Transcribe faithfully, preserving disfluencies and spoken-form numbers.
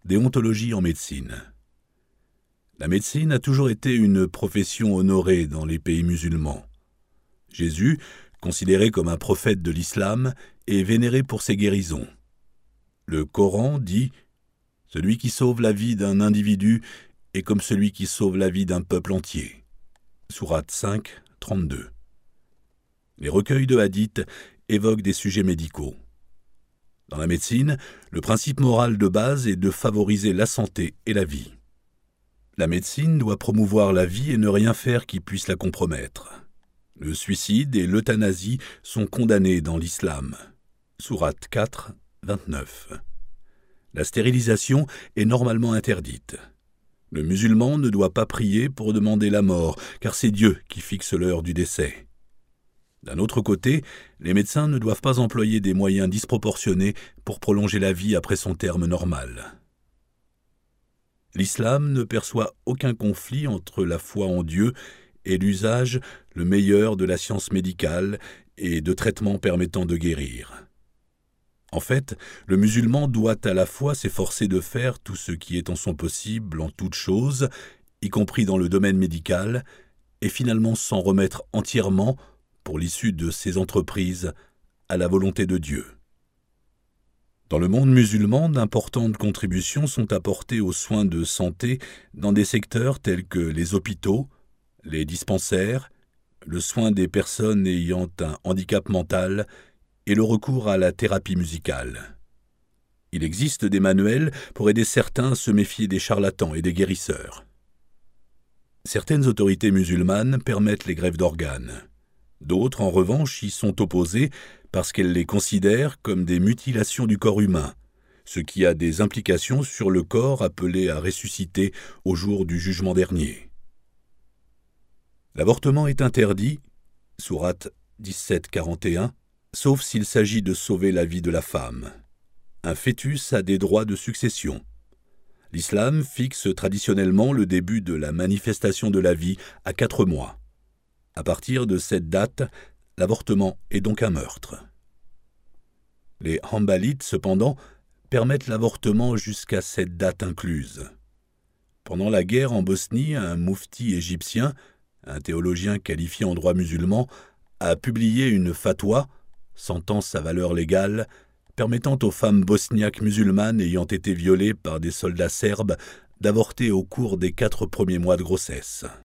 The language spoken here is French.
Déontologie en médecine. La médecine a toujours été une profession honorée dans les pays musulmans. Jésus, considéré comme un prophète de l'islam, est vénéré pour ses guérisons. Le Coran dit « Celui qui sauve la vie d'un individu est comme celui qui sauve la vie d'un peuple entier ». Sourate cinq, trente-deux. Les recueils de hadiths évoquent des sujets médicaux. Dans la médecine, le principe moral de base est de favoriser la santé et la vie. La médecine doit promouvoir la vie et ne rien faire qui puisse la compromettre. Le suicide et l'euthanasie sont condamnés dans l'islam. Sourate quatre, vingt-neuf. La stérilisation est normalement interdite. Le musulman ne doit pas prier pour demander la mort, car c'est Dieu qui fixe l'heure du décès. D'un autre côté, les médecins ne doivent pas employer des moyens disproportionnés pour prolonger la vie après son terme normal. L'islam ne perçoit aucun conflit entre la foi en Dieu et l'usage, le meilleur de la science médicale et de traitements permettant de guérir. En fait, le musulman doit à la fois s'efforcer de faire tout ce qui est en son possible en toutes choses, y compris dans le domaine médical, et finalement s'en remettre entièrement, pour l'issue de ses entreprises, à la volonté de Dieu. Dans le monde musulman, d'importantes contributions sont apportées aux soins de santé dans des secteurs tels que les hôpitaux, les dispensaires, le soin des personnes ayant un handicap mental et le recours à la thérapie musicale. Il existe des manuels pour aider certains à se méfier des charlatans et des guérisseurs. Certaines autorités musulmanes permettent les greffes d'organes. D'autres, en revanche, y sont opposées parce qu'elles les considèrent comme des mutilations du corps humain, ce qui a des implications sur le corps appelé à ressusciter au jour du jugement dernier. L'avortement est interdit, sourate dix-sept, quarante et un, sauf s'il s'agit de sauver la vie de la femme. Un fœtus a des droits de succession. L'islam fixe traditionnellement le début de la manifestation de la vie à quatre mois. À partir de cette date, l'avortement est donc un meurtre. Les Hanbalites, cependant, permettent l'avortement jusqu'à cette date incluse. Pendant la guerre en Bosnie, un moufti égyptien, un théologien qualifié en droit musulman, a publié une fatwa, sentence à valeur légale, permettant aux femmes bosniaques musulmanes ayant été violées par des soldats serbes d'avorter au cours des quatre premiers mois de grossesse.